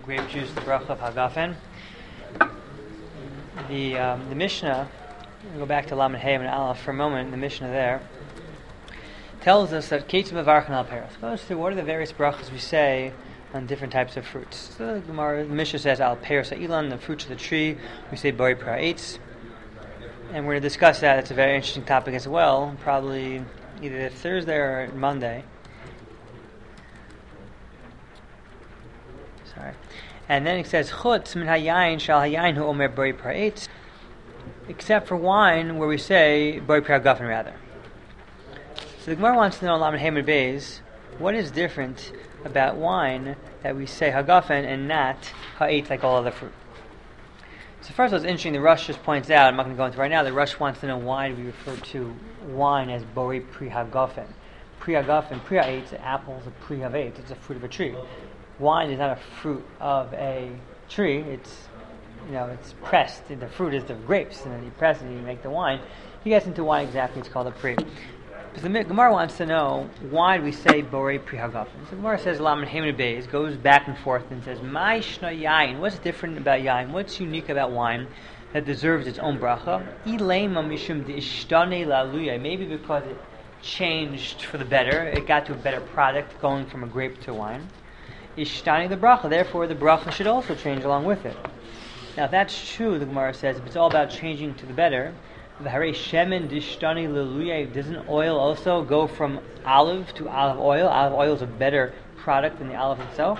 grape juice, the bracha of Hagafen. The Mishnah, we'll go back to Lamed Hey and Aleph for a moment. The Mishnah there tells us that Ketzim Mevarchen al Peros goes through what are the various brachas we say on different types of fruits. So the Mishnah says al Peros Ilan, the fruits of the tree. We say Borei Pri Ha'etz, and we're going to discuss that. It's a very interesting topic as well. Probably either Thursday or Monday. And then it says chutz min hayayin shal hayayin hu omer borei pri ha'etz, except for wine where we say borei pri hagafen rather. So the Gemara wants to know Lamed Hey Beis, what is different about wine that we say hagafen and not ha'etz like all other fruit. So first of all, it's interesting. The Rush just points out. I'm not going to go into it right now. The Rush wants to know why do we refer to wine as borei pri hagafen. Pri hagafen, pri ha'etz, apples, a pri ha'etz. It's a fruit of a tree. Wine is not a fruit of a tree. It's pressed. The fruit is the grapes, and then you press it and you make the wine. He gets into why exactly it's called a pri. Because the Gemara wants to know why do we say borei pri hagafen. So the Gemara says Lamed Hey Beis, goes back and forth and says my shna yain. What's different about yain? What's unique about wine that deserves its own bracha? Ilema mishum deishtane la'aluya. Maybe because it changed for the better. It got to a better product, going from a grape to wine. Ishtani the bracha, therefore the bracha should also change along with it. Now if that's true, the Gemara says, if it's all about changing to the better, v'harei shemen dishtani leluya, doesn't oil also go from olive to olive oil? Olive oil is a better product than the olive itself.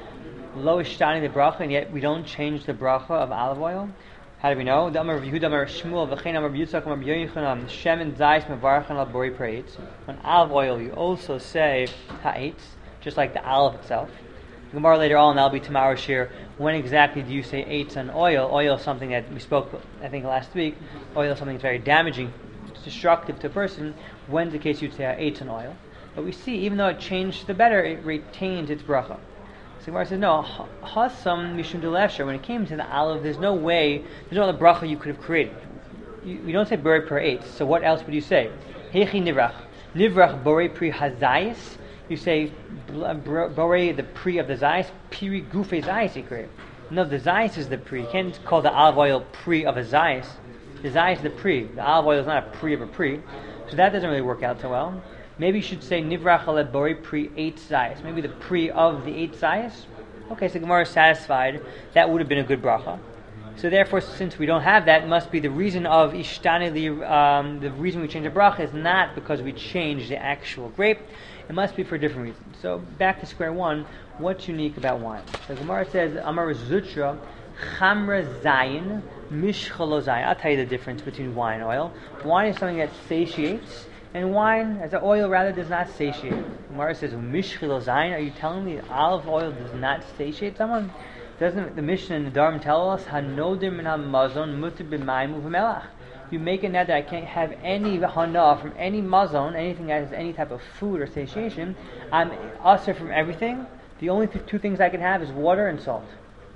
Lo ishtani the bracha, and yet we don't change the bracha of olive oil. How do we know? The Amar Yehuda Amar Shmuel v'chein Amar Yitzchak Amar Yochanan shemen zayis mevarchen al borei pri ha'etz. On olive oil you also say ha'etz, just like the olive itself. Gemara later on, that'll be tomorrow's shir. When exactly do you say eitz on oil? Oil is something that we spoke, I think, last week. Oil is something that's very damaging, destructive to a person. When's the case you'd say eitz on oil? But we see, even though it changed to the better, it retains its bracha. So Gemara says, no, hasam mishum delefsher. When it came to the olive, there's no way, there's no other bracha you could have created. You don't say borei pri eitz. So what else would you say? Hechi nivrach. Nivrach borei pri hazayis. You say borei the pri of the zayis, piri gufe zayis ikre. No, the zayis is the pri. You can't call the olive oil pri of a zayis. The zayis is the pri. The olive oil is not a pri of a pri. So that doesn't really work out so well. Maybe you should say nivrach ale borei pri eitz zayis. Maybe the pri of the eitz zayis. Okay, so Gemara is satisfied. That would have been a good bracha. So therefore, since we don't have that, it must be the reason of ishtani, the reason we change the bracha is not because we changed the actual grape. It must be for a different reason. So back to square one, what's unique about wine? So Gemara says, Amar Zutra, Chamra Zayin, Mishchalo Zayin. I'll tell you the difference between wine and oil. Wine is something that satiates, and wine, as an oil rather, does not satiate. Gemara says, Mishchalo Zayin, are you telling me olive oil does not satiate someone? Doesn't the Mishnah and the Dharm tell us, Hanodir min ha-mazon mutar b'mayim u'v'melach? You make a net that I can't have any hana from any mazon, anything that has any type of food or satiation. I'm usher from everything. The only two things I can have is water and salt.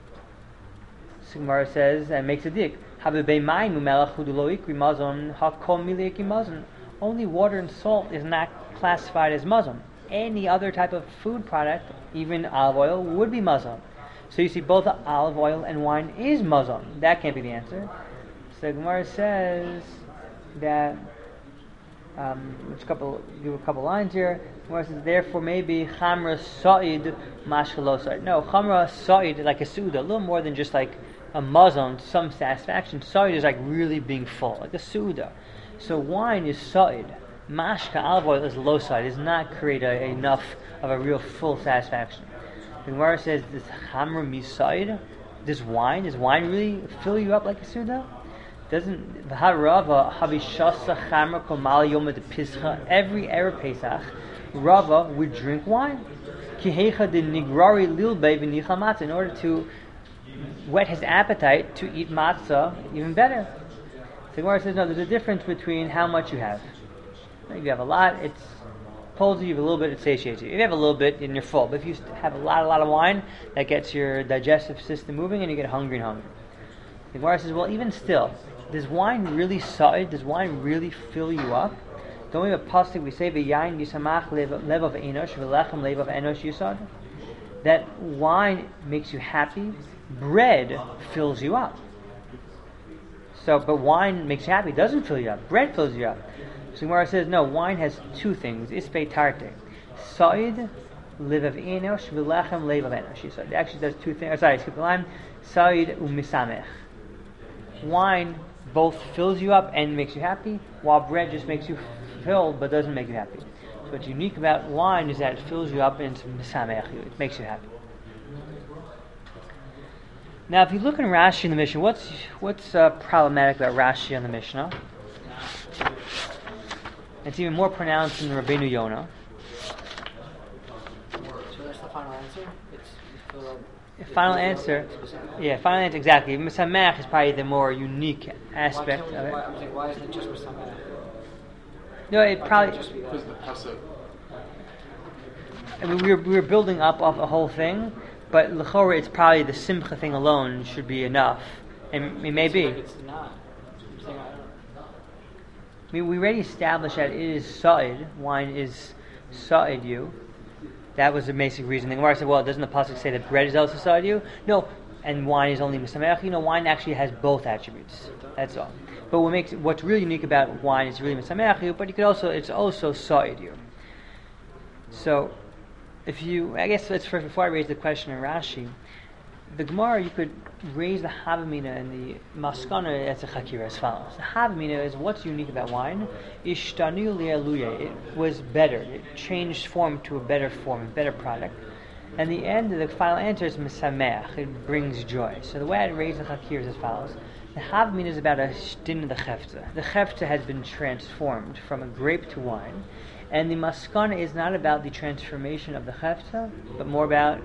Gemara says and makes a dik. Only water and salt is not classified as mazon. Any other type of food product, even olive oil, would be mazon. So you see, both olive oil and wine is mazon. That can't be the answer. So Gemara says that, give a couple lines here. Gemara says, therefore maybe chamra sa'id mashalo sa'id. No, chamra sa'id is like a suda, a little more than just like a mazon, some satisfaction. Sa'id is like really being full, like a suda. So wine is sa'id. Mashka, olive oil, is low sa'id, does not create enough of a real full satisfaction. The Gemara says, this chamra misa'id, does wine really fill you up like a suda? Doesn't Rava Havishasa Chamra Komal Yom de Pischa every Erev Pesach Rava would drink wine. Kihecha de Nigrari Lilbe v'nicha matzah in order to whet his appetite to eat matzah even better. The Gemara says no. There's a difference between how much you have. If you have a lot, it pulls you a little bit, it satiates you. If you have a little bit, and you're full. But if you have a lot of wine, that gets your digestive system moving, and you get hungry and hungry. The Gemara says, well, even still, does wine really sa'id? Does wine really fill you up? Don't we have a pasuk, we say, V'yayin yisamach levav enosh, v'lechem levav enosh yisad? that wine makes you happy, bread fills you up. So, but wine makes you happy, doesn't fill you up. Bread fills you up. So Gemara says, no, wine has two things. Ispe tarte. Sa'id, livav enosh, v'lechem levav enosh. It actually does two things. Sorry, skip the line. Sa'id u'misamech. Wine both fills you up and makes you happy, while bread just makes you filled but doesn't make you happy. So what's unique about wine is that it fills you up and it's misamech you. It makes you happy. Now, if you look in Rashi in the Mishnah, what's problematic about Rashi on the Mishnah? It's even more pronounced in Rabbeinu Yonah. So that's the final answer? Final answer, exactly. Misamech is probably the more unique aspect of it. Why isn't it just Misamech? No, it probably... Just because the pasuk. I mean, we were building up off a whole thing, but l'chora, it's probably the simcha thing alone should be enough. And it may be. It's not. I mean, we already established that it is sa'id. Wine is sa'id you. That was the basic reason. The Gemara said, well, doesn't the pasuk say that bread is also sa'id you? No, and wine is only misamech. Wine actually has both attributes. That's all. But what's really unique about wine is really misamech you, but it's also sa'id you. So, I guess before I raise the question in Rashi, the Gemara, you could raise the Havamina and the Maskana as a Chakira as follows. The Havamina is what's unique about wine. Ishtanu li'aluya. It was better. It changed form to a better form, a better product. And the final answer is Misamech. It brings joy. So the way I'd raise the Chakira is as follows. The Havamina is about a din of the Chefta. The Chefta has been transformed from a grape to wine. And the Maskana is not about the transformation of the Chefta, but more about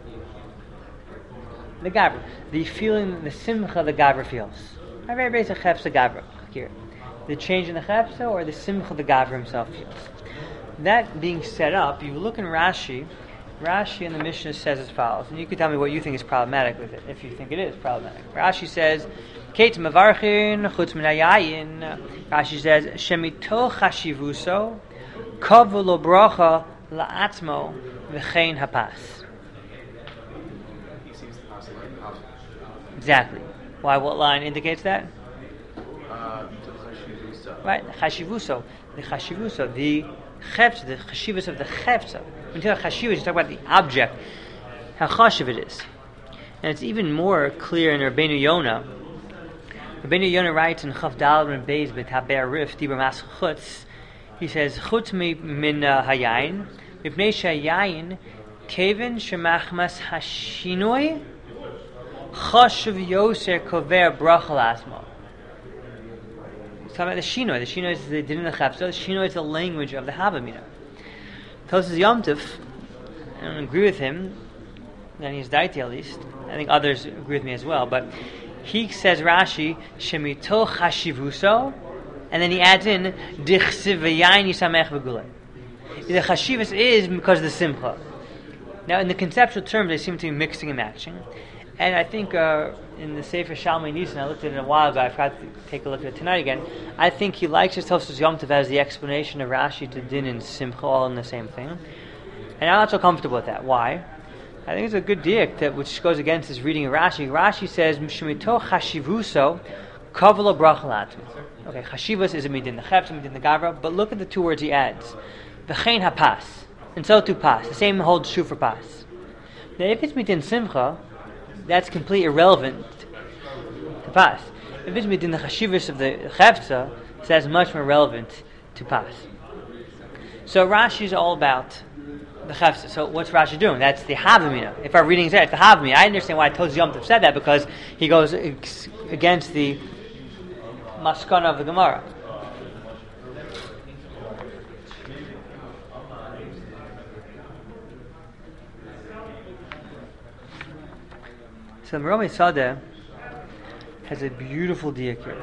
the Gabra. The feeling, the Simcha the Gabra feels. I very basic Chefta Gabra here. The change in the Chefta or the Simcha the Gabra himself feels. That being set up, you look in Rashi. Rashi in the Mishnah says as follows, and you can tell me what you think is problematic with it, if you think it is problematic. Rashi says, Kate Mavarchin, Chutz Min Hayayin. Rashi says, Shemito Chashivuso, Kavu Lo Bracha La'atmo V'chein Hapas. Exactly. Why? What line indicates that? Right, the chashivuso, the chefta, the chashivus of the chefta. When you talk about chashivus, you talk about the object, how chashiv it is, and it's even more clear in Rabbeinu Yonah. Rabbeinu Yonah writes in Chaf Daled and Beis B'Taber Rif Dibur Mas Chutz. He says, "Chutz min hayayin, mipnei shayayin, kevin shemachmas hashinoi." Chashuv Yoser Kover Brachal Asmo. It's talking about the Shinoi. The Shinoi is the din of the Chefta. The Shinoi is the language of the Havamina. Tosas Yom Tov, I don't agree with him, and he's daiti at least. I think others agree with me as well. But he says Rashi Shemito Chashivuso, and then he adds in Dichsiv V'Yayin Yisamech V'Gulei. The Chashivus is because of the Simcha. Now, in the conceptual terms, they seem to be mixing and matching. And I think in the Sefer Shalmei Nisan, I looked at it a while ago, I forgot to take a look at it tonight again, I think he likes his Tosfos Yom Tov as the explanation of Rashi to Din and Simcha all in the same thing. And I'm not so comfortable with that. Why? I think it's a good diak which goes against his reading of Rashi. Rashi says, Mishmito Chashivuso Kavalo Brachalat. Okay, Chashivus is a midin the Chefta, midin the Gavra, but look at the two words he adds. V'chein hapas. And so too pas. The same holds true for pas. Now if it's midin Simcha, that's completely irrelevant to pas. If it's within the chashivus of the chefta, so that's much more relevant to pas. So Rashi is all about the chefta. So what's Rashi doing? That's the havamina. If our reading is there, it's the havamina. I understand why Tosfos Yom Tov said that, because he goes against the maskana of the Gemara. So the Romi Sadeh has a beautiful diak here.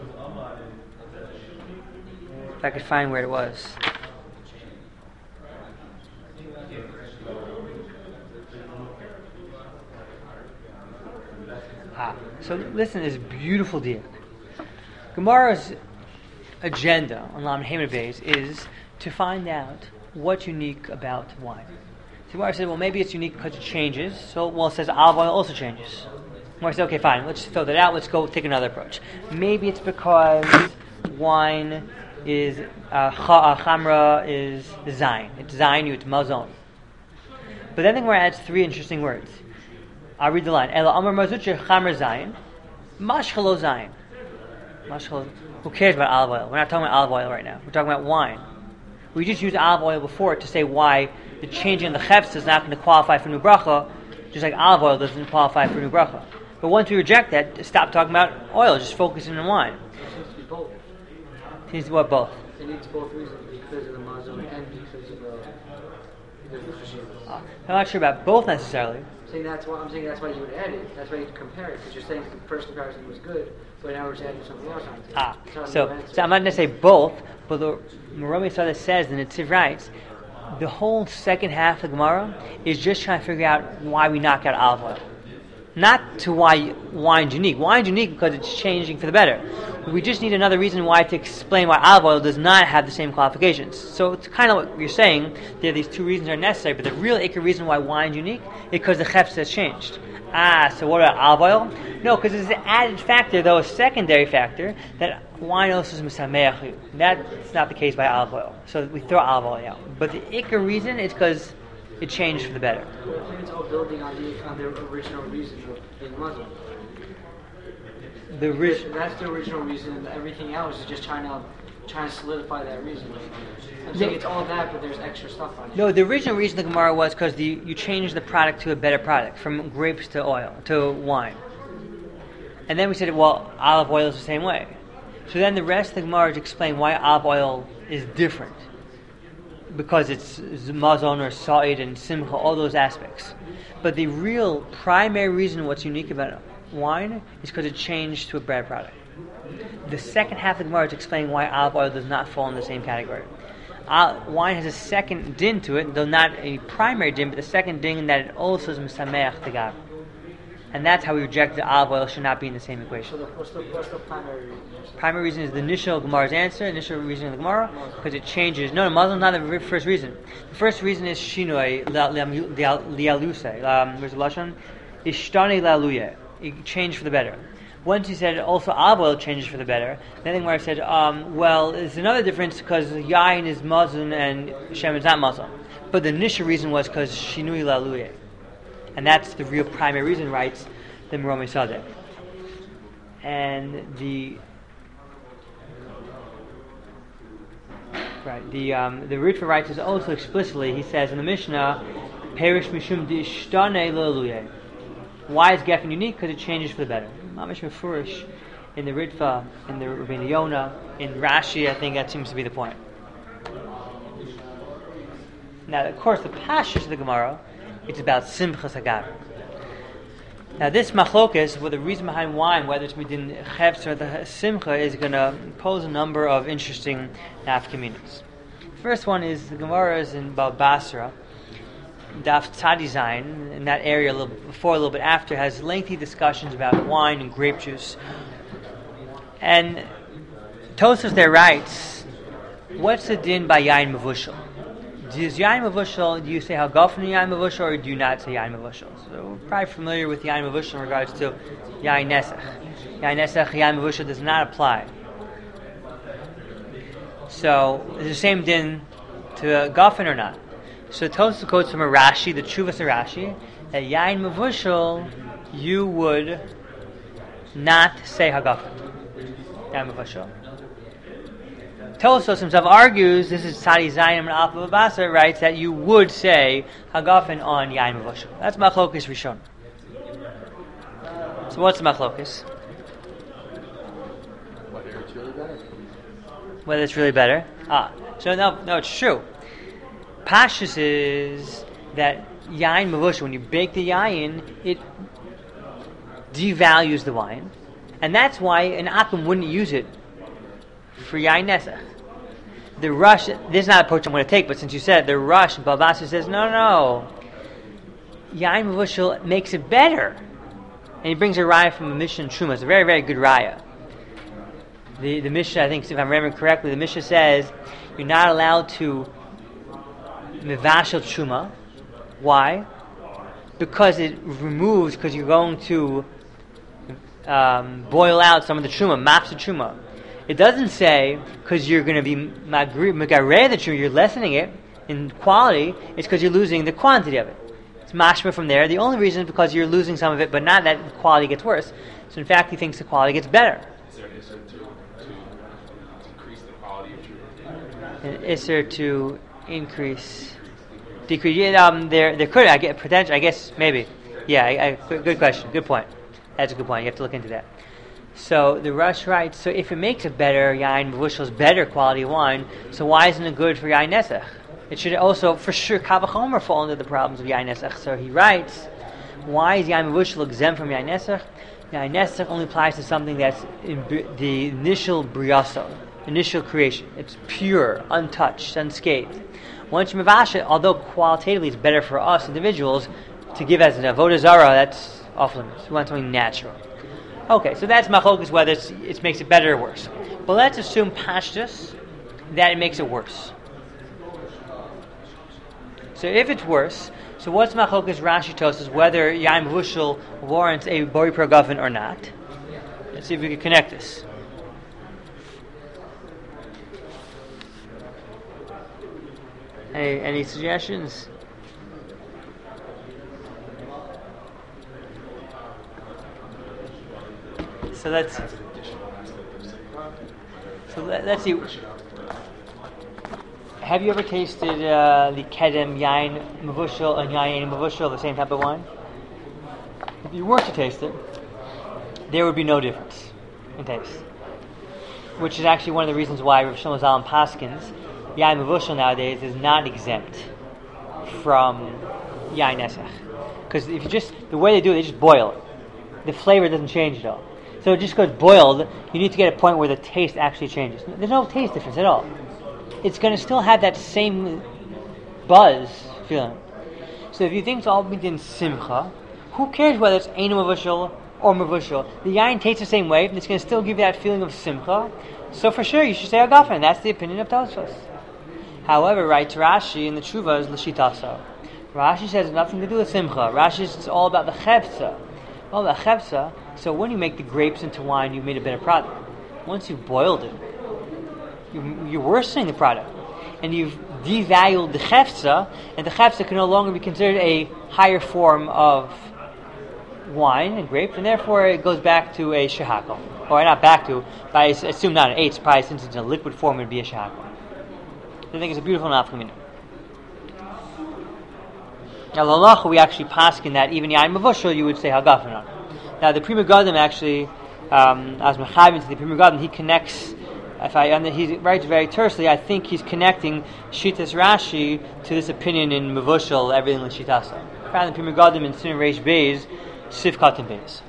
If I could find where it was. So listen to this beautiful diak. Gemara's agenda on Lamed Hamid Beis is to find out what's unique about wine. So Gemara said, well, maybe it's unique because it changes. So, it says olive oil also changes. Gemara said, okay, fine, let's throw that out. Let's go take another approach. Maybe it's because wine is chamra is zayin. It's zayin, it's mazon. But then the Gemara adds three interesting words. I'll read the line. Ela amar mazucha chamra zayin, mashchalo zayin. Who cares about olive oil? We're not talking about olive oil right now. We're talking about wine. We just used olive oil before to say why the changing in the chefs is not going to qualify for new bracha, just like olive oil doesn't qualify for new bracha. But once we reject that, stop talking about oil, just focusing on wine. It seems to be both. Seems to be what, both? It needs both reasons, because of the mazon and because of the chashivas. I'm not sure about both necessarily. I'm saying that's why you would add it. That's why you compare it, because you're saying the first comparison was good, but now we're just adding something else onto it. So I'm not going to say both, but the Meromi Sada says, and it's writes, the whole second half of the Gemara is just trying to figure out why we knock out olive oil. Not to why wine's unique. Wine's unique because it's changing for the better. We just need another reason why to explain why olive oil does not have the same qualifications. So it's kind of what you're saying. There, these two reasons are necessary, but the real acre reason why wine's unique is because the chefs has changed. So what about olive oil? No, because there's an added factor, though a secondary factor, that wine also is misameach. That's not the case by olive oil. So we throw olive oil out. But the acre reason is because it changed for the better. I think it's all building on the original reason of being Muslim. That's the original reason, and everything else is just trying to solidify that reason. I'm saying it's all that, but there's extra stuff on it. No, the original reason the Gemara was because you changed the product to a better product, from grapes to oil, to wine. And then we said, well, olive oil is the same way. So then the rest of the Gemara is explain why olive oil is different. Because it's mazon or sa'id and simcha, all those aspects. But the real primary reason what's unique about wine is because it changed to a better product. The second half of the Gemara is explaining why olive oil does not fall in the same category. Wine has a second din to it, though not a primary din, but the second din that it also is misameach tegav. And that's how we reject the olive oil should not be in the same equation. So what's the primary reason? Primary reason is the initial Gemara's answer, initial reason of the Gemara, because it changes. No, Muslim not the first reason. The first reason is shinoi lialuse. Where's the lashon? Ishtani laluye. It changed for the better. Once he said also olive oil changes for the better, then the Gemara said, well, there's another difference because yain is Muslim and Shem is not Muslim. But the initial reason was because shinui laluye. And that's the real primary reason, writes the Meromi Sadeh. And the Ritva writes this also explicitly. He says in the Mishnah, Perish Mishum Dishtane Laluye. Why is Geffen unique? Because it changes for the better. Mamish Mefurish in the Ritva, in the Rabbeinu Yonah, in Rashi, I think that seems to be the point. Now, of course, the Pashas of the Gemara, it's about Simchas Hagar. Now, this machlokas, with the reason behind wine, whether it's within Chefs or the Simcha, is going to pose a number of interesting nafkaminas. The first one is the Gemara is in Bal Basra, Daf Tzadi Zayin, in that area a little bit before, a little bit after, has lengthy discussions about wine and grape juice. And Tosfos there writes, what's the din by Yain Mavushal? Does Yain Mavushal, do you say Hagafan Yain Mavushal, or do you not say Yain Mavushal? So we're probably familiar with Yain Mavushal in regards to Yain Nesach. Yain Nesach, Yain Mavushal does not apply. So is the same din to Hagafan or not? So Tosfos quotes from a Rashi, the Tshuvas of Rashi, that Yain Mavushal, you would not say Hagafan. Yain Mavushal. Tosfos himself argues, this is Tzadi Zayin and Alpha Babasa, writes that you would say Hagafen on Yain Mavushal. That's Machlokes Rishon. So what's the Machlokes? Whether it's really better. So no, it's true. Pashas is that Yain Mavushal, when you bake the Yain, it devalues the wine. And that's why an Akum wouldn't use it for Yain Nesach. The Rush, this is not an approach I'm going to take, but since you said the Rush, Balbasa says, no. Yain Mavushal makes it better. And he brings a raya from a Mishnah in Truma. It's a very, very good raya. The Mishnah, I think, if I'm remembering correctly, the Mishnah says you're not allowed to mevashel Truma Why? Because you're going to boil out some of the truma, maps the truma. It doesn't say because you're going to be megareh the truma, you're lessening it in quality. It's because you're losing the quantity of it. It's mashma from there. The only reason is because you're losing some of it, but not that the quality gets worse. So in fact, he thinks the quality gets better. Is there an issue to increase the quality of truma? An isser to decrease. Yeah, there could, I get potential. I guess maybe. Yeah, good question. Good point. That's a good point. You have to look into that. So the Rush writes, so if it makes a better yain mevushal, better quality wine, so why isn't it good for yain nesach? It should also, for sure, kal v'chomer fall into the problems of yain nesach. So he writes, why is yain mevushal exempt from yain nesach? Yain nesach only applies to something that's in the initial briyaso, initial creation. It's pure, untouched, unscathed. Once you mavash it, although qualitatively it's better for us individuals to give as an avodah zarah, that's off limits. We want something natural. Okay, so that's machlokas whether it makes it better or worse. But let's assume pashtus that it makes it worse. So if it's worse, so what's machlokas Rashi Tosas whether yain mevushal warrants a bori pragafen or not? Let's see if we can connect this. Any suggestions? So let's see. Have you ever tasted the kedem yain mevushal and yain mevushal, the same type of wine? If you were to taste it, there would be no difference in taste. Which is actually one of the reasons why Rav Shlomo Zalman paskins yain mevushal nowadays is not exempt from yain nesach, because if you just the way they do it, they just boil it. The flavor doesn't change at all. So it just goes boiled. You need to get a point where the taste actually changes. There's no taste difference at all. It's going to still have that same buzz feeling. So if you think it's all within simcha, who cares whether it's eino mevushal or mevushal? The yain tastes the same way, and it's going to still give you that feeling of simcha. So for sure, you should say agafen. That's the opinion of Tosfos. However, writes Rashi in the Tshuva is l'shitaso. Rashi says it's nothing to do with simcha. Rashi says it's all about the chepsa. All about chepsa. So when you make the grapes into wine, you've made a better product. Once you've boiled it, you're worsening the product. And you've devalued the chefza, and the chefza can no longer be considered a higher form of wine and grapes, and therefore it goes back to a shehakol. Or not back to, but I assume not an eitz, probably since it's in a liquid form it would be a shehakol. I think it's a beautiful nafkamina. Now, l'alacha, we actually paskin that even yain mevushal you would say hagafen on. Now, the Pri Megadim actually, as mechavim to the Pri Megadim, he connects. He writes very tersely. I think he's connecting Shitas Rashi to this opinion in mevushal, everything in Shitasa. Found the Pri Megadim in Sin Reish Beis, Sif Katan Beis.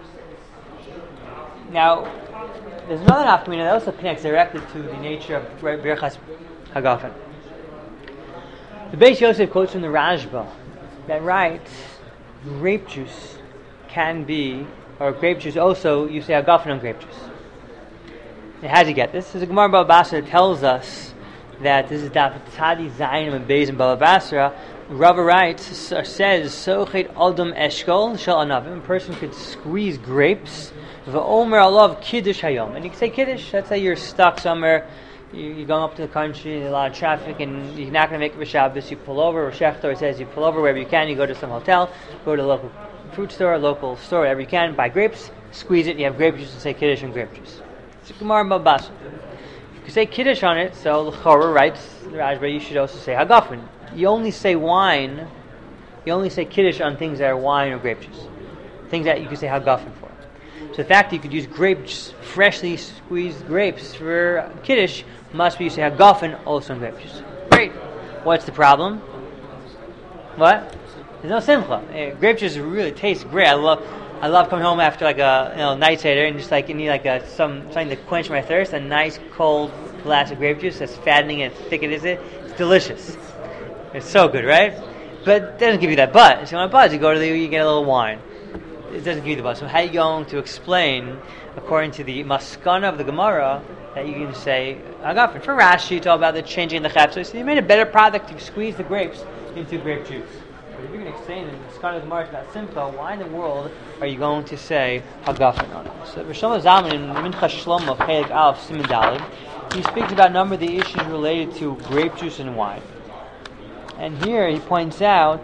Now, there's another nafkamina that also connects directly to the nature of Birchas Hagafen. The Beis Yosef quotes from the Rashba that writes, grape juice can be, or grape juice also, you say Hagafen on grape juice. Now, how do you get this? There's a Gemara Baba Basra that tells us that this is Daf Tzadi Zayin and Beis and Baba Basra. Rava writes, or says, Sochet Adam Eshkol Shal Anavim. A person could squeeze grapes, V'omer Alav Kiddush Hayom. And you can say Kiddush, let's say you're stuck somewhere, you're going up to the country, there's a lot of traffic, and you're not going to make it for Shabbos. You pull over, or Shechtor says you pull over wherever you can, you go to some hotel, go to a local fruit store, local store, wherever you can, buy grapes, squeeze it, you have grape juice, and say Kiddush and grape juice. It's a Gemara Babas. You can say Kiddush on it, so L'chorah writes, the Rashba, you should also say Hagafen. You only say wine, you only say Kiddush on things that are wine or grape juice. Things that you can say Hagafen for. So the fact that you could use grapes, freshly squeezed grapes for Kiddush, must be you say Hagafen also on grape juice. Great. What's the problem? What? There's no simcha. Grape juice really tastes great. I love coming home after like a night seder and just like you need like something to quench my thirst. A nice cold glass of grape juice that's fattening and thick it is. It's delicious. It's so good, right? But it doesn't give you that buzz. If you want a buzz, you go to you get a little wine. It doesn't give you the buzz. So how are you going to explain, according to the maskana of the Gemara, that you can say Hagafen? For Rashi, it's all about the changing the chepsa. So you made a better product. You squeeze the grapes into grape juice. But if you're going to explain in the Skana Gemara about Simcha, why in the world are you going to say Hagafen on it? So Rosh Zalman in Mincha Shlomo Chelik Aleph Siman Daled, he speaks about a number of the issues related to grape juice and wine. And here he points out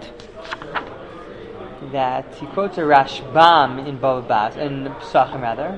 that he quotes a Rashbam in Bava Bas, in Pesachim rather.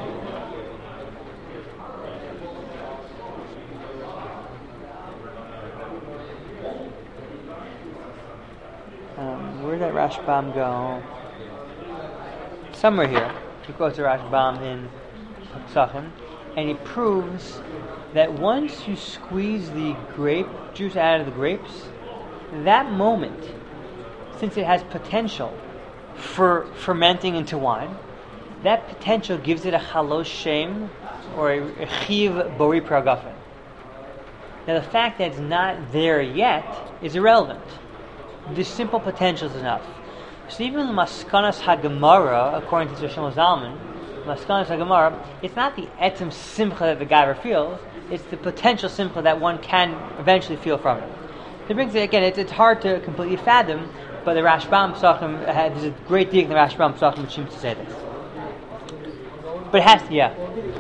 Where did that Rashbam go? Somewhere here. He quotes a Rashbam in Pesachim, and he proves that once you squeeze the grape juice out of the grapes, that moment, since it has potential for fermenting into wine, that potential gives it a chalosh shem, or a chiv bori pragafen. Now the fact that it's not there yet is irrelevant. The simple potential is enough. So even the Maskanas HaGemara, according to Shlomo Zalman, Maskanas HaGemara, it's not the etzem simcha that the guy feels, it's the potential simcha that one can eventually feel from it. It brings it again. It's hard to completely fathom, but the Rashbam Pesachim, there's a great deal in the Rashbam Pesachim which seems to say this. But it has to, yeah.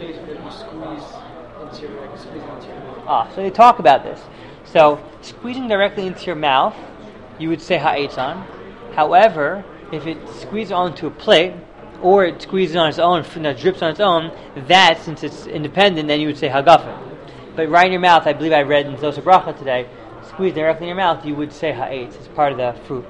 So they talk about this. So squeezing directly into your mouth, you would say ha'etz on. However, if it squeezes onto a plate, or it squeezes on its own, drips on its own, that, since it's independent, then you would say hagafen. But right in your mouth, I believe I read in Zos Bracha today, squeeze directly in your mouth, you would say ha'etz. It's part of the fruit.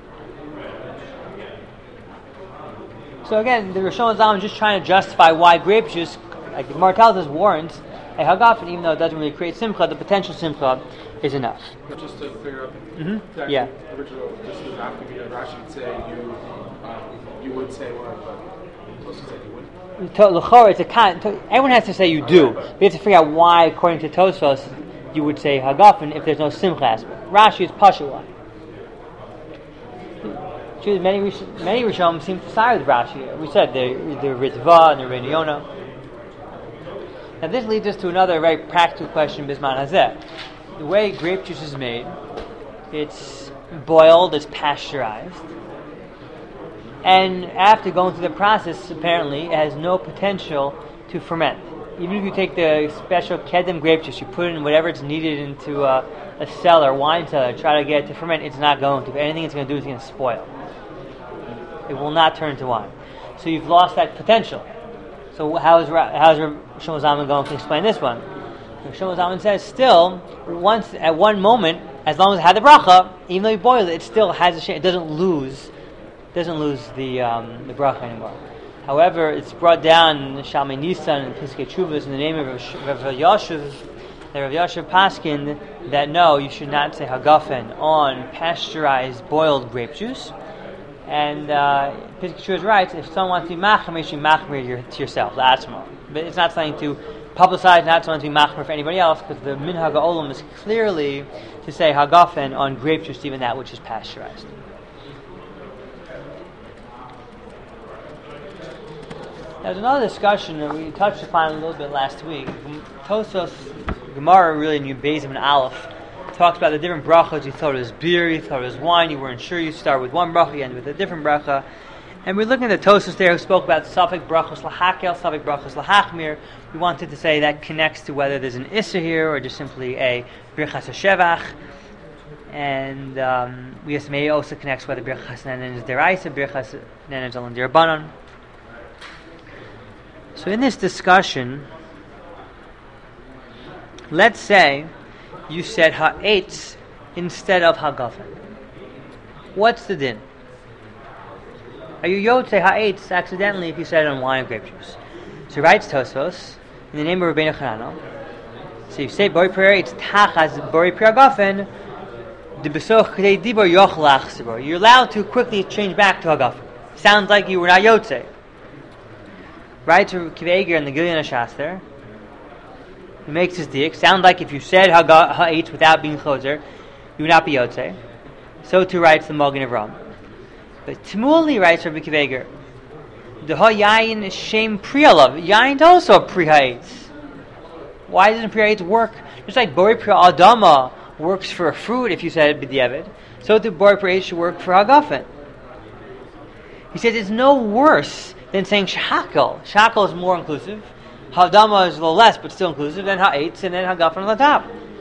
So again, the Rosh Zalman is just trying to justify why grape juice, like the Gemara tells us, warrants a hagafen, even though it doesn't really create simcha. The potential simcha is enough. But just to clear up, that original, this doesn't have to be like Rashi would say you would say what, but Tosfos said you wouldn't. Everyone has to say you do. We have to figure out why, according to Tosfos, you would say hagafen if there's no simcha aspect. Rashi is pashua. Many Rishonim seem to side with Rashi. We said the Ritva and the Rebbeinu Yonah. Now this leads us to another very practical question, Bisman Hazeh. The way grape juice is made, it's boiled, it's pasteurized, and after going through the process, apparently, it has no potential to ferment. Even if you take the special Kedem grape juice, you put it in whatever it's needed into a cellar, wine cellar, try to get it to ferment, it's not going to. If anything it's going to do is going to spoil. It will not turn into wine. So you've lost that potential. So how is Shlomo Zalman going to explain this one? Shlomo Zalman says, still, once at one moment, as long as it had the bracha, even though you boil it, it still has a shame. It doesn't lose the bracha anymore. However, it's brought down in Shalmei Nisan and Piskei Teshuvos in the name of Rav Yashiv, that Rav Yashiv paskin that no, you should not say hagafen on pasteurized boiled grape juice. And Piskei Teshuvos writes, if someone wants to be machmer, you should machmer to yourself, la'atzmo. But it's not something to publicize, not something to be machmer for anybody else, because the minhag ha'olam is clearly to say hagafen on grape juice, even that which is pasteurized. There's another discussion that we touched upon a little bit last week. Tosfos Gemara, really, in Yud and Aleph, talks about the different brachas. You thought it was beer, you thought it was wine, you weren't sure. You start with one bracha, you end with a different bracha. And we're looking at the Tosfos there who spoke about Safek brachos lahakel, Safek brachos lahachmir. We wanted to say that connects to whether there's an Issa here or just simply a Birchas HaShevach. And may also connects whether Birchas Nenen is Deraisa, Birchas Nenen is Alon Dirabanan. So in this discussion, let's say you said ha'etz instead of hagafen. What's the din? Are you yotzei ha'etz accidentally if you said it on wine or grape juice? So writes Tosfos in the name of Rabbeinu Chananel. So you say bori prayer, it's tachas bori prayer hagafen. You're allowed to quickly change back to hagafen. Sounds like you were not yotzei. Right to Kiveger in the Gilyon HaShaster, he makes his diak. Sound like if you said ha'etz without being chozer, you would not be yotzei. So too writes the Magen Avraham. But Tmuli writes Rabbi Kiveger, the ha'yayin is shem priyalav. Yayin is also pri ha'etz. Why doesn't pri ha'etz work? Just like bori pri adama works for a fruit if you said it b'diavad. so the Bori Pareit should work for Hagafen. He says it's no worse than saying Shakal. Shakal is more inclusive. Hadama is a little less, but still inclusive. Then Ha'etz, and then Hagafen on the top.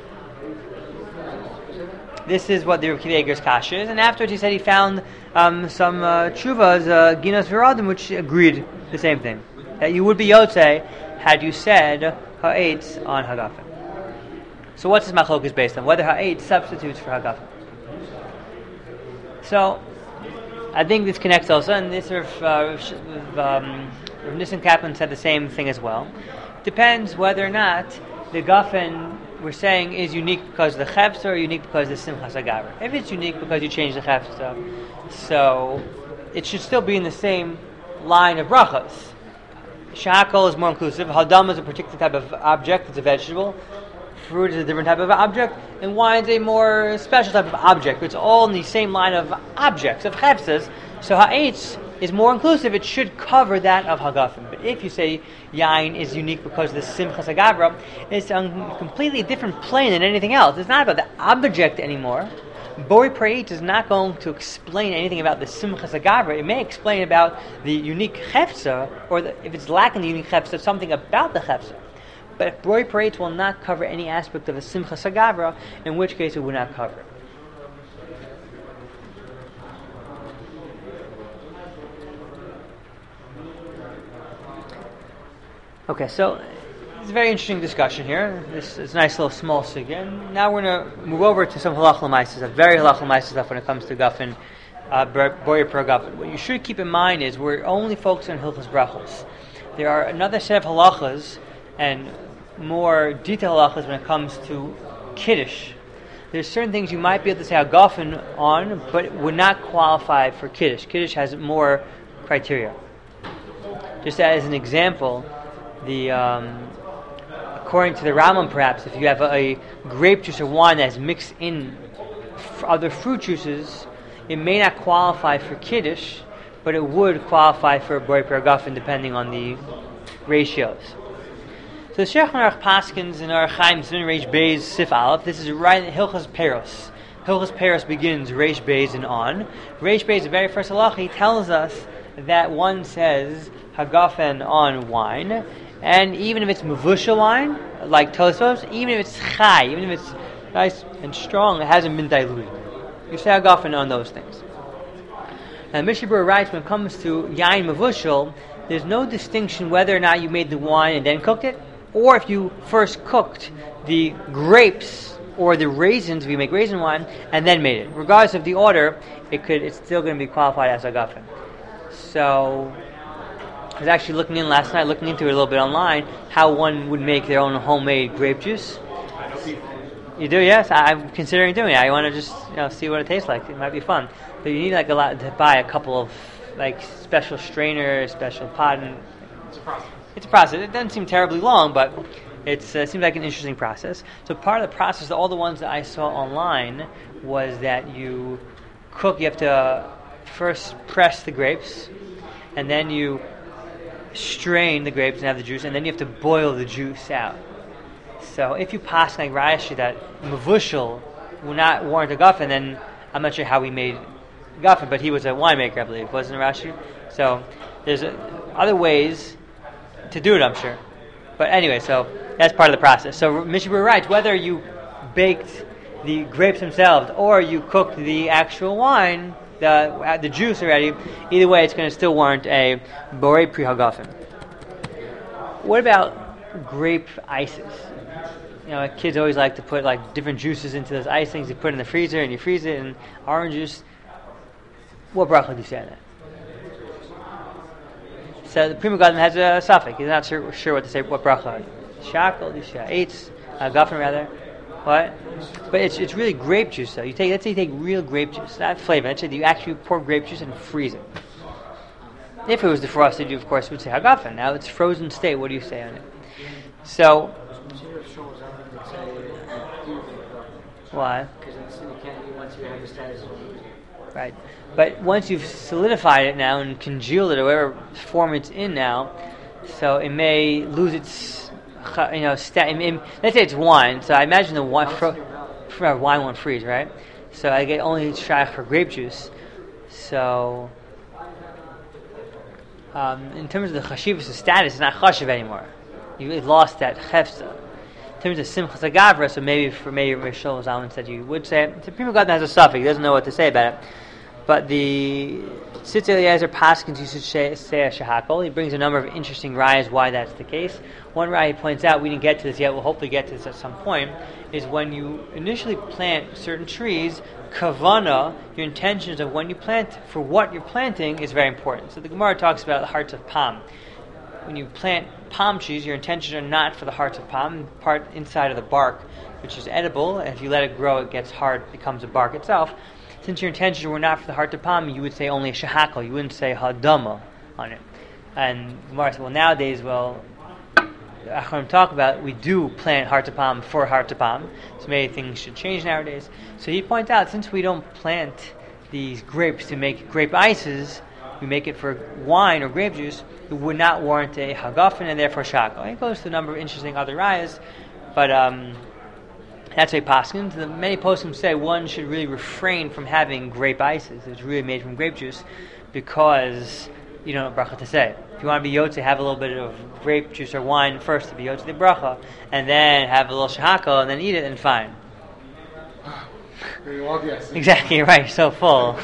This is what the Rav Akiva Eiger's kasha is. And afterwards he said he found some tshuvas, Ginos Viradim, which agreed the same thing. That you would be Yotzei had you said Ha'etz on Hagafen. So what's this machlok is based on? Whether Ha'etz substitutes for Hagafen. So, I think this connects also, and this Nissen Kaplan said the same thing as well. Depends whether or not the Gafen we're saying is unique because of the Chefza or unique because of the Simchas Hagavra. If it's unique because you changed the Chefza, so it should still be in the same line of brachas. Shakal is more inclusive. Hadam is a particular type of object, it's a vegetable. Fruit is a different type of object, and wine is a more special type of object. It's all in the same line of objects, of chefzas. So ha'etz is more inclusive. It should cover that of hagafen. But if you say yain is unique because of the simchas hagavra, it's on a completely different plane than anything else. It's not about the object anymore. Bori Pareit is not going to explain anything about the simchas hagavra. It may explain about the unique chefza, or if it's lacking the unique chefza, something about the chefza. But Bori Pareit will not cover any aspect of a Simchas Hagavra, in which case it would not cover it. Okay, so it's a very interesting discussion here. This is a nice little small sugya. Now we're going to move over to some halachah l'maaseh stuff, very halachah l'maaseh stuff when it comes to Gafen, Bori Per Gafen. What you should keep in mind is we're only focusing on Hilchos Brachos. There are another set of halachas and more detailed halachas when it comes to Kiddush. There's certain things you might be able to say Hagafen on, but it would not qualify for Kiddush. Kiddush has more criteria. Just as an example, according to the Rambam, perhaps, if you have a grape juice or wine that's mixed in other fruit juices, it may not qualify for Kiddush, but it would qualify for Bori Per Gafen depending on the ratios. So the Sheikh Narach Paskins in our Chaim Zin Reish Beis Sif Aleph. This is right in Hilchos Peros. Hilchos Peros begins Reish Beis and on. Reish Beis, the very first halacha, he tells us that one says Hagafen on wine, and even if it's Mavushal wine, like Tosfos, even if it's Chai, even if it's nice and strong, it hasn't been diluted. You say Hagafen on those things. Now Mishnah Berurah writes, when it comes to Yain Mavushal, there's no distinction whether or not you made the wine and then cooked it, or if you first cooked the grapes or the raisins, if you make raisin wine, and then made it. Regardless of the order, it's still going to be qualified as Hagafen. So, I was actually looking into it a little bit online, how one would make their own homemade grape juice. You do, yes? I'm considering doing it. I want to just see what it tastes like. It might be fun. But you need a lot to buy a couple of special strainers, special pot, and it's a process. It doesn't seem terribly long, but it seems like an interesting process. So part of the process, all the ones that I saw online, was that you have to first press the grapes, and then you strain the grapes and have the juice, and then you have to boil the juice out. So if you pass like Rashi that Mavushal will not warrant a Gafen, then I'm not sure how he made Gafen, but he was a winemaker, I believe, wasn't Rashi? So there's other ways to do it, I'm sure. But anyway, so that's part of the process. So Mishnah Berurah writes, whether you baked the grapes themselves or you cooked the actual wine, the juice already, either way it's going to still warrant a Borei Pri Hagafen. What about grape ices? Kids always like to put different juices into those ice things. You put it in the freezer and you freeze it, and orange juice. What bracha do you say on that? So the Pri Megadim has a suffix. He's not sure what to say. What bracha? Shakal, Eitz, Gafen rather. What? But it's really grape juice though. Let's say you take real grape juice, not flavor. Let's say you actually pour grape juice and freeze it. If it was defrosted, you of course would say Hagafen. Now it's frozen state. What do you say on it? So. Why? Right. But once you've solidified it now and congealed it or whatever form it's in now, so it may lose its, let's say it's wine. So I imagine the wine won't freeze, right? So I get only shaykh for grape juice. So in terms of the chashivas status, it's not chashiv anymore. You lost that chefza. In terms of simchas agavra, so maybe Rosh Zalman said you would say it. The Prima Gadon has a suffix; he doesn't know what to say about it. But the Tzitz Eliezer Paskins used to say a shahakol. He brings a number of interesting rayas why that's the case. One raya he points out, we didn't get to this yet, we'll hopefully get to this at some point, is when you initially plant certain trees, kavana, your intentions of when you plant, for what you're planting, is very important. So the Gemara talks about the hearts of palm. When you plant palm trees, your intentions are not for the hearts of palm, part inside of the bark, which is edible, and if you let it grow, it gets hard, becomes a bark itself. Since your intentions were not for the heart of palm, you would say only a shahakal. You wouldn't say hadama on it. And Gemara said, well, nowadays, Achronim talk about, we do plant heart of palm for heart of palm. So maybe things should change nowadays. So he points out, since we don't plant these grapes to make grape ices, we make it for wine or grape juice, it would not warrant a hagafen and therefore shakal. He goes to a number of interesting other rayas, but that's a paskins. Many poskim say one should really refrain from having grape ices. It's really made from grape juice because you don't know bracha to say. If you want to be yotze, have a little bit of grape juice or wine first to be yotze the bracha, and then have a little shahakal and then eat it, and fine. Exactly right. You're so full.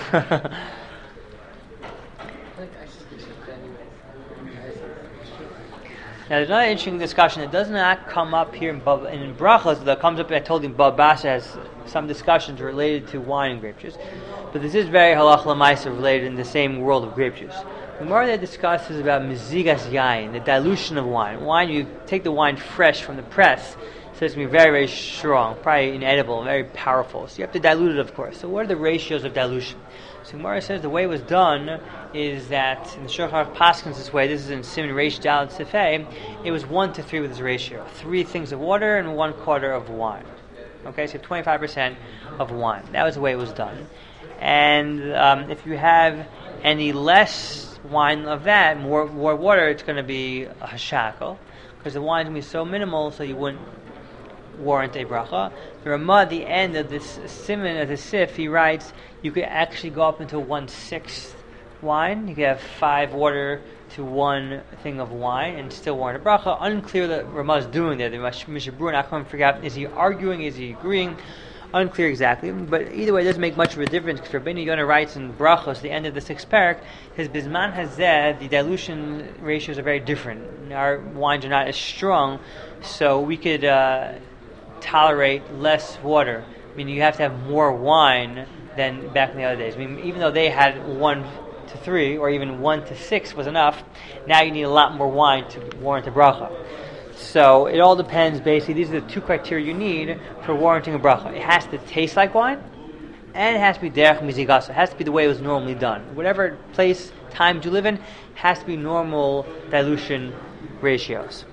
Now, there's another interesting discussion that does not come up here in brachas. That comes up. I told you, Baba Basra has some discussions related to wine and grape juice, but this is very halach l'maisa related in the same world of grape juice. The more that discusses about mizigas yain, the dilution of wine. Wine, you take the wine fresh from the press, so it's going to be very, very strong, probably inedible, very powerful. So you have to dilute it, of course. So what are the ratios of dilution? So Gemara says the way it was done is that in the Shulchan Aruch Paskins this way. This is in Siman Reish Daled Sifei. It was 1-3 with this ratio: 3 things of water and 1/4 of wine. Okay, so 25% of wine. That was the way it was done. And if you have any less wine of that, more water, it's going to be a hashakal, because the wine's going to be so minimal, so you wouldn't warrant a bracha. The Ramah at the end of this siman of the sif, he writes, you could actually go up into 1/6 wine. You could have 5 water to 1 thing of wine and still warrant a bracha. Unclear that Ramah is doing there. The Mishabur and Achronim forgot, is he arguing, is he agreeing? Unclear exactly, but either way it doesn't make much of a difference, because Rabbeinu Yonah writes in Brachos, the end of the 6th parak, his Bizman Hazeh, the dilution ratios are very different. Our wines are not as strong, so we could tolerate less water. I mean, you have to have more wine than back in the other days. I mean, even though they had 1-3 or even 1-6 was enough, now you need a lot more wine to warrant a bracha. So it all depends, basically. These are the 2 criteria you need for warranting a bracha. It has to taste like wine, and it has to be derech mizigasa. It has to be the way it was normally done. Whatever place, time you live in, has to be normal dilution ratios.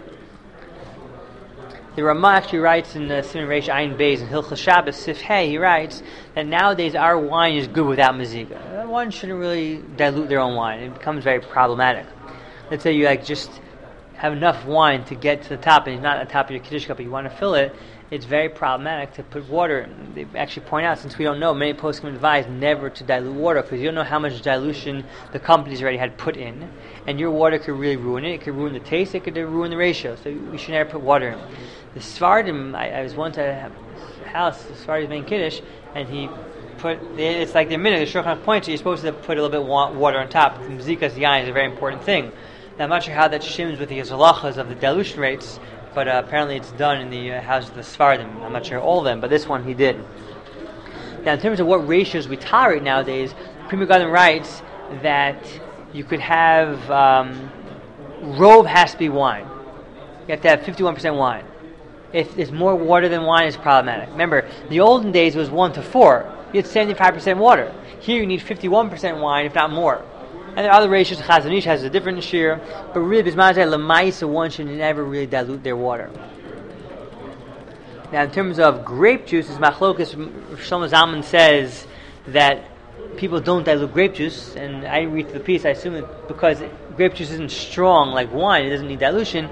The Ramah actually writes in Siman Reish Ayin Beis in Hilchos Shabbos Sif Hey, he writes that nowadays our wine is good without maziga. One shouldn't really dilute their own wine. It becomes very problematic. Let's say you just have enough wine to get to the top, and it's not at the top of your Kiddush cup, but you want to fill it. It's very problematic to put water in. They actually point out, since we don't know, many poskim advise never to dilute water, because you don't know how much dilution the companies already had put in, and your water could really ruin it. It could ruin the taste, it could ruin the ratio, so we should never put water in. The Sfardim, I was once at a house, the Sfardim making Kiddush, and he put, it's like the minute the Shulchan Aruch points, you're supposed to put a little bit water on top. Mzikas yain is a very important thing. Now, I'm not sure how that shims with the halachas of the dilution rates, but apparently it's done in the house of the Sfardim. I'm not sure all of them, but this one he did. Now, in terms of what ratios we tolerate nowadays, Prima Gadon writes that you could have rove has to be wine. You have to have 51% wine. If there's more water than wine, it's problematic. Remember, the olden days was 1-4. You had 75% water. Here you need 51% wine, if not more. And there are other ratios. Chazon Ish has a different share, but really, Bismazai Lamaisa, one should never really dilute their water. Now, in terms of grape juice, as Machlokas Shlomo Zalman says that people don't dilute grape juice, and I read the piece, I assume that because grape juice isn't strong like wine, it doesn't need dilution.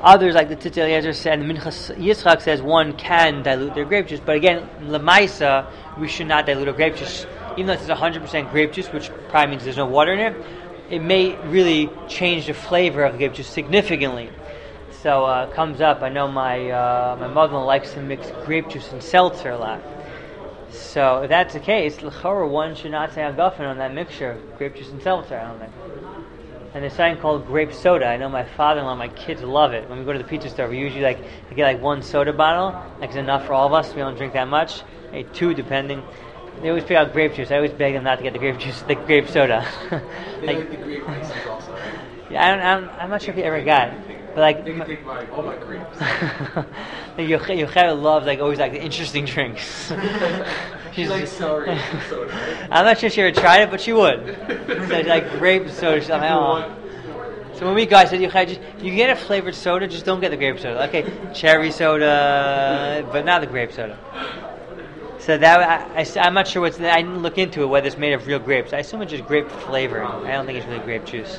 Others, like the Tzitz Eliezer said, and the Minchas Yitzchak says one can dilute their grape juice, but again, Lamaisa, we should not dilute our grape juice. Even though it's 100% grape juice, which probably means there's no water in it, it may really change the flavor of the grape juice significantly. So it comes up, I know my mother likes to mix grape juice and seltzer a lot. So if that's the case, l'chorah, one should not say hagafen on that mixture, grape juice and seltzer, I don't think. And there's something called grape soda. I know my father-in-law, my kids love it. When we go to the pizza store, we usually get one soda bottle. Like it's enough for all of us. We don't drink that much. Maybe two, depending. They always pick out grape juice. I always beg them not to get the grape juice, the grape soda. They like the grape ices also, right? Yeah, I'm not sure if you ever got it. But they can take all my grapes. Yochel loves always the interesting drinks. She likes soda. I'm not sure she ever tried it, but she would. So like grape soda. She's like, oh. So when we go, I said, Yochel, you get a flavored soda, just don't get the grape soda. Okay, cherry soda, but not the grape soda. So that I'm not sure I didn't look into it whether it's made of real grapes. I assume it's just grape flavoring. I don't think it's really grape juice.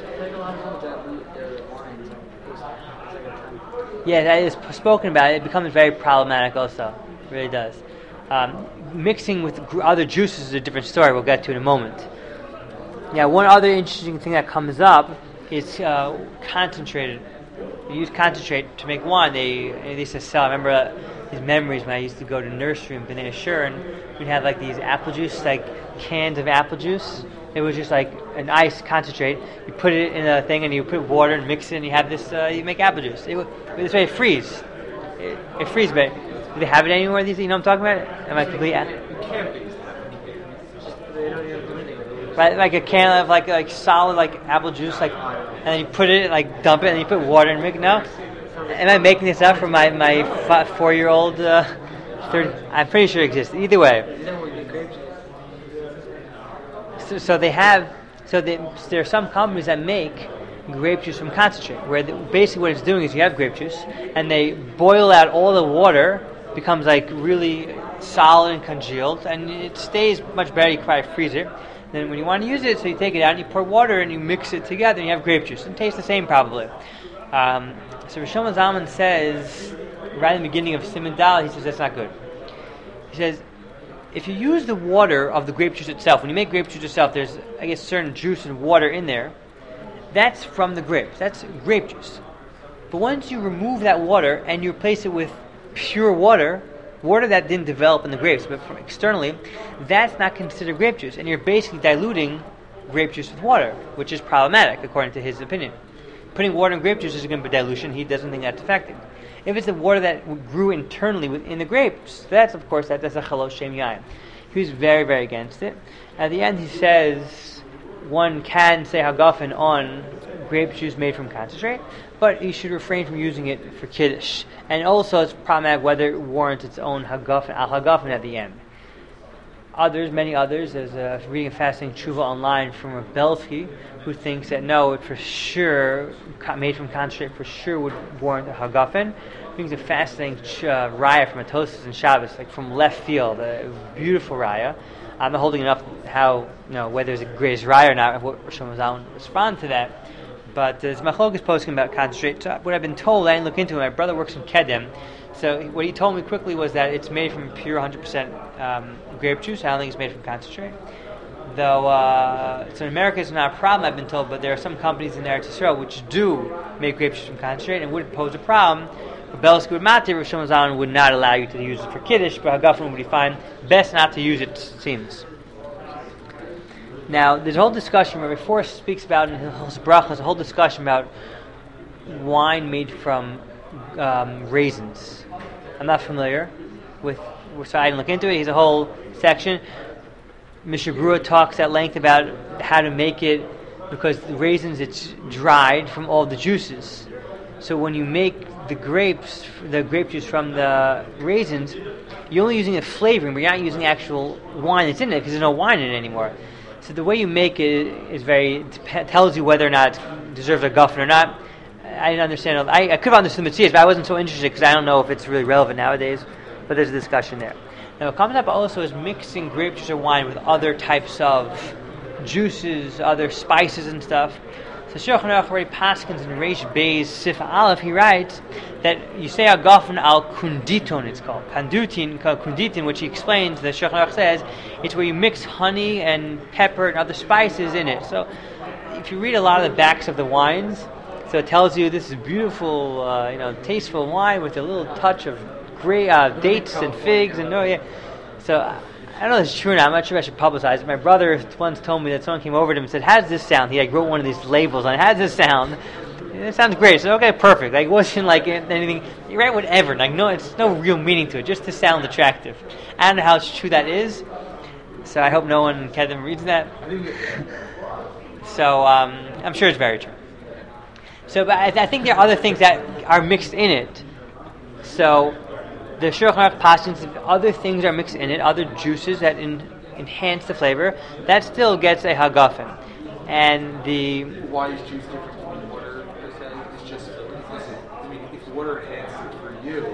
Yeah, that is spoken about. It becomes very problematic also. It really does. Mixing with other juices is a different story we'll get to in a moment. Yeah, one other interesting thing that comes up is concentrated. You use concentrate to make wine. They used to sell, I remember these memories when I used to go to nursery in Bnei Ashur, and we'd have these apple juice, cans of apple juice. It was just an ice concentrate. You put it in a thing and you put water and mix it and you have this, you make apple juice. This way it freezes. It freezes, but do they have it anywhere these days? You know what I'm talking about? Am I completely... Right, like a can of like solid apple juice, and then you put it, dump it, and you put water and make it. No? Am I making this up for my 4-year-old? I'm pretty sure it exists. Either way. So there are some companies that make grape juice from concentrate, where basically what it's doing is you have grape juice, and they boil out all the water, becomes really solid and congealed, and it stays much better. You can probably freeze it. Then when you want to use it, so you take it out and you pour water and you mix it together and you have grape juice. It tastes the same probably. So Rosh Zalman says, right in the beginning of Siman Dal, he says that's not good. He says, if you use the water of the grape juice itself, when you make grape juice yourself, there's, certain juice and water in there. That's from the grapes. That's grape juice. But once you remove that water and you replace it with pure water that didn't develop in the grapes, but from externally, that's not considered grape juice. And you're basically diluting grape juice with water, which is problematic, according to his opinion. Putting water in grape juice is going to be dilution. He doesn't think that's effective. If it's the water that grew internally within the grapes, that's a chalosh shem yain. He was very, very against it. At the end, he says one can say hagafen on grape juice made from concentrate, but you should refrain from using it for kiddush. And also, it's problematic whether it warrants its own hagafen at the end. Many others, there's reading a fascinating tshuva online from Rav Belsky, who thinks that no, it for sure, made from concentrate, for sure would warrant a hagafen. He brings a fascinating raya from Atosis and Shabbos, from left field, a beautiful raya. I'm not holding it up whether it's a greatest raya or not, what Rosh Zalman respond to that. But there's machlokes posting about concentrate. So what I've been told, I didn't look into it. My brother works in Kedem. So what he told me quickly was that it's made from pure 100% grape juice. I don't think it's made from concentrate. Though, so in America it's not a problem, I've been told, but there are some companies in Eretz Yisrael which do make grape juice from concentrate and would pose a problem. But Belsky would not, Rosh Zalman would not allow you to use it for Kiddush, but Hagafen would be fine. Best not to use it seems. Now, there's a whole discussion where before it speaks about in his brachas, a whole discussion about wine made from raisins. I'm not familiar with, so I didn't look into it. He's a whole section. Mishnah Berurah talks at length about how to make it, because the raisins, it's dried from all the juices. So when you make the grape juice from the raisins, you're only using the flavoring, but you're not using the actual wine that's in it, because there's no wine in it anymore. So the way you make it is tells you whether or not it deserves a guffin or not. I didn't understand. I could have understood the Metzias, but I wasn't so interested because I don't know if it's really relevant nowadays. But there's a discussion there. Now, what comes up also is mixing grape juice or wine with other types of juices, other spices and stuff. So Shulchan Aruch already paskins in Reish Beis Sif Aleph. He writes that you say Hagafen al kunditon. It's called kunditin, which he explains. The Shulchan Aruch says it's where you mix honey and pepper and other spices in it. So if you read a lot of the backs of the wines, so it tells you this is beautiful, tasteful wine with a little touch of dates and figs and So I don't know if it's true or not. I'm not sure if I should publicize it. My brother once told me that someone came over to him and said, "How does this sound?" He wrote one of these labels on it. "How does this sound?" It sounds great. So okay, perfect. It wasn't anything. You write whatever. It's no real meaning to it, just to sound attractive. I don't know how true that is. So I hope no one Kevin reads that. So I'm sure it's very true. So, but I think there are other things that are mixed in it. So the Shulchan Aruch paskins, if other things are mixed in it, other juices that enhance the flavor, that still gets a hagafen. And why is juice different from water? It's just if water enhances it for you,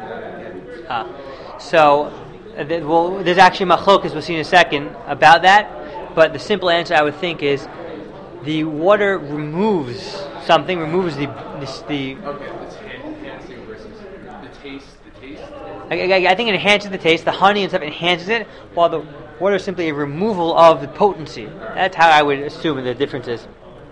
there's actually machlokas we'll see in a second about that. But the simple answer I would think is the water removes something, removes the. Okay, that's enhancing versus the taste. I think it enhances the taste. The honey and stuff enhances it, while the water is simply a removal of the potency. That's how I would assume the difference is.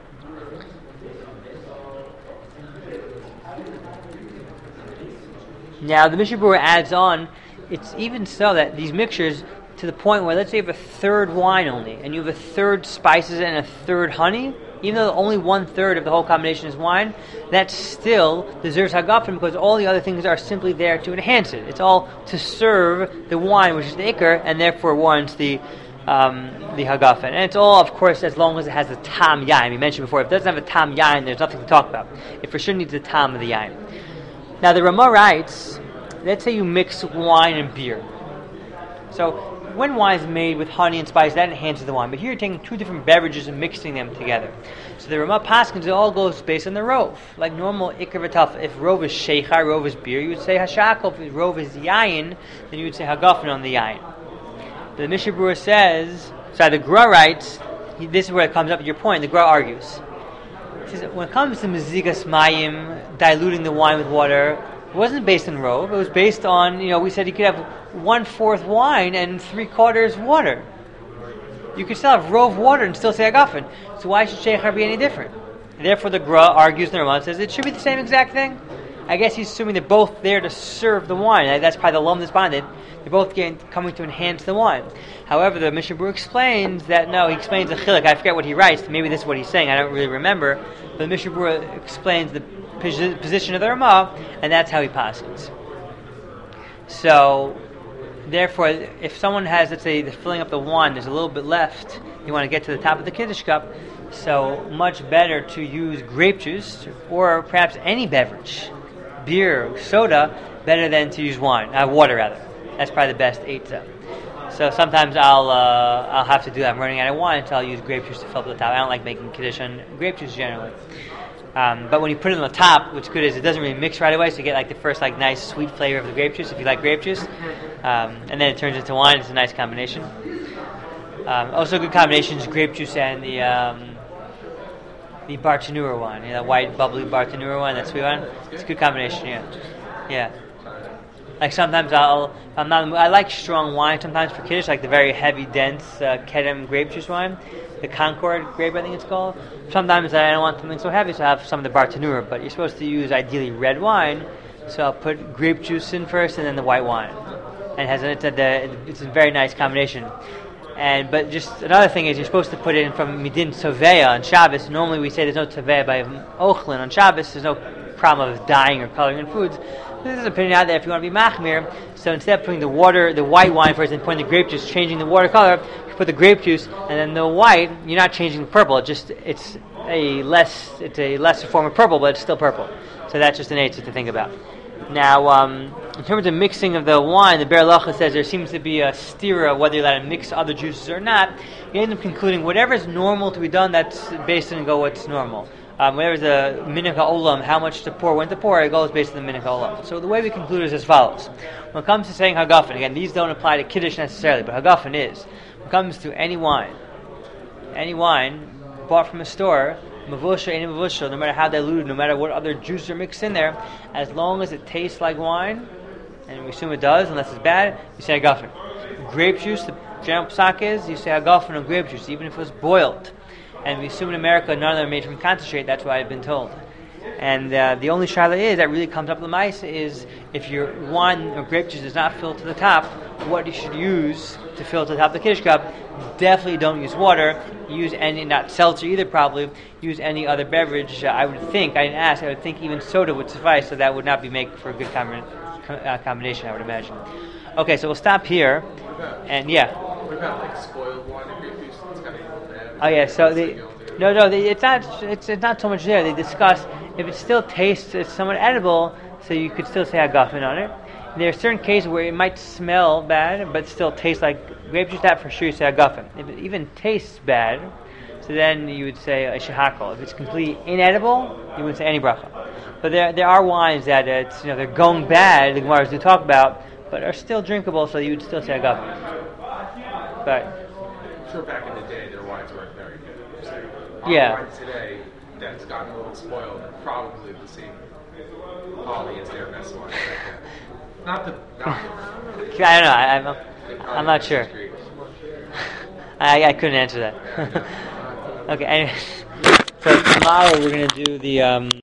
Now, the Mishnah Berurah adds on, it's even so that these mixtures, to the point where, let's say you have a third wine only, and you have a third spices and a third honey, even though only 1/3 of the whole combination is wine, that still deserves hagafen because all the other things are simply there to enhance it. It's all to serve the wine, which is the ikar, and therefore warrants the hagafen. And it's all, of course, as long as it has the tam yain. We mentioned before, if it doesn't have a tam yain, there's nothing to talk about. It for sure needs the tam of the yain. Now the Ramah writes, let's say you mix wine and beer. So when wine is made with honey and spice, that enhances the wine. But here you're taking two different beverages and mixing them together. So the Ramah paskins, it all goes based on the rov. Like normal ikar v'taf, if rov is sheicha, rov is beer, you would say hashakol. If rov is yayin, then you would say hagafen on the yayin. The Mishnah Berurah says, the Gra writes, this is where it comes up at your point, the Gra argues. He says, when it comes to mezigas mayim, diluting the wine with water, it wasn't based on rov. It was based on, we said you could have 1/4 wine and 3/4 water. You could still have rov water and still say hagafen. So why should sheichar be any different? And therefore, the Gra argues in the Ramah and says it should be the same exact thing. I guess he's assuming they're both there to serve the wine. That's probably the lumdus behind it. They're both coming to enhance the wine. However, the Mishnah Berurah explains that he explains the chiluk. I forget what he writes. Maybe this is what he's saying. I don't really remember. But the Mishnah Berurah explains the position of the Ramah, and that's how he passes. So, therefore, if someone has, let's say, they're filling up the wine, there's a little bit left, you want to get to the top of the Kiddush cup, so much better to use grape juice, or perhaps any beverage, beer, soda, better than to use water rather. That's probably the best eitzah. So sometimes I'll have to do that. I'm running out of wine, so I'll use grape juice to fill up the top. I don't like making Kiddush on grape juice generally. But when you put it on the top, what's good is it doesn't really mix right away, so you get the first nice sweet flavor of the grape juice if you like grape juice, and then it turns into wine. It's a nice combination. Also, good combination is grape juice and the Bartanura wine, that white bubbly Bartanura wine, that sweet wine. It's a good combination. Yeah. Sometimes I like strong wine sometimes for Kiddush, like the very heavy, dense Kedem grape juice wine, the Concord grape, I think it's called. Sometimes I don't want something so heavy, so I have some of the Bartanura, but you're supposed to use ideally red wine, so I'll put grape juice in first and then the white wine. And it's a very nice combination. But just another thing is you're supposed to put it in from Midin Tovea on Shabbos. Normally we say there's no Tovea by Ochlin on Shabbos. There's no problem of dyeing or coloring in foods. This is an opinion out there if you want to be machmir. So instead of putting the white wine first and putting the grape juice, changing the water color, you put the grape juice and then the white. You're not changing the purple. It's a lesser form of purple, but it's still purple. So that's just an eitzah to think about. Now, in terms of mixing of the wine, the Be'er Halacha says there seems to be a stira whether you're allowed to mix other juices or not. You end up concluding whatever is normal to be done, that's based on what's normal. Whatever the minhag ha'olam, how much to pour, when to pour, it goes based on the minhag ha'olam. So the way we conclude is as follows. When it comes to saying hagafen, again, these don't apply to Kiddush necessarily, but hagafen is. When it comes to any wine bought from a store Mavushal, any mavushal, no matter how diluted, no matter what other juices are mixed in there, as long as it tastes like wine, and we assume it does, unless it's bad, you say hagafen. Grape juice, the general psak is, you say hagafen on grape juice, even if it was boiled. And we assume in America none of them are made from concentrate, that's what I've been told. And the only shaila is that really comes up with the mice is if your wine or grape juice is not filled to the top, what you should use to fill to the top of the kiddush cup. Definitely don't use water. Use any, not seltzer either probably, use any other beverage. I would think, I didn't ask, I would think even soda would suffice, so that would not be make for a good combination, I would imagine. Okay, so we'll stop here. And yeah. What about like spoiled wine and grape juice? It's kind of bad. Oh yeah, so it's not so much there. They discuss if it still tastes it's somewhat edible, so you could still say hagafen on it. And there are certain cases where it might smell bad, but still taste like grape juice. That for sure you say hagafen. If it even tastes bad, so then you would say a shehakol. If it's completely inedible, you wouldn't say any bracha. But there are wines that they're going bad. The Gemaras do talk about, but are still drinkable, so you would still say hagafen. But I'm sure back in the day their wines weren't very good. So yeah. Wine today that's gotten a little spoiled, probably the same quality as their best wine. Not the. I don't know. I'm not sure. I couldn't answer that. Okay. Anyways, so tomorrow we're gonna do the